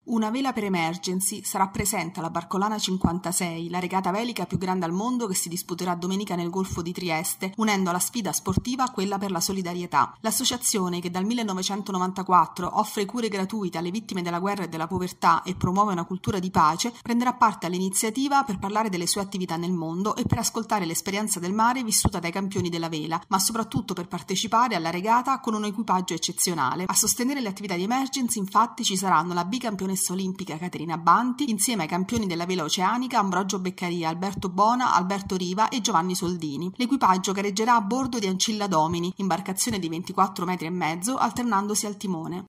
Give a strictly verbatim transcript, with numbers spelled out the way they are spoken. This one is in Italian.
Una vela per Emergency sarà presente alla Barcolana cinquantasei, la regata velica più grande al mondo che si disputerà domenica nel Golfo di Trieste, unendo alla sfida sportiva a quella per la solidarietà. L'associazione, che dal millenovecentonovantaquattro offre cure gratuite alle vittime della guerra e della povertà e promuove una cultura di pace, prenderà parte all'iniziativa per parlare delle sue attività nel mondo e per ascoltare l'esperienza del mare vissuta dai campioni della vela, ma soprattutto per partecipare alla regata con un equipaggio eccezionale. A sostenere le attività di Emergency, infatti, ci saranno la bicampionessa olimpica Caterina Banti, insieme ai campioni della vela oceanica Ambrogio Beccaria, Alberto Bona, Alberto Riva e Giovanni Soldini. L'equipaggio gareggerà a bordo di Ancilla Domini, imbarcazione di ventiquattro metri e mezzo, alternandosi al timone.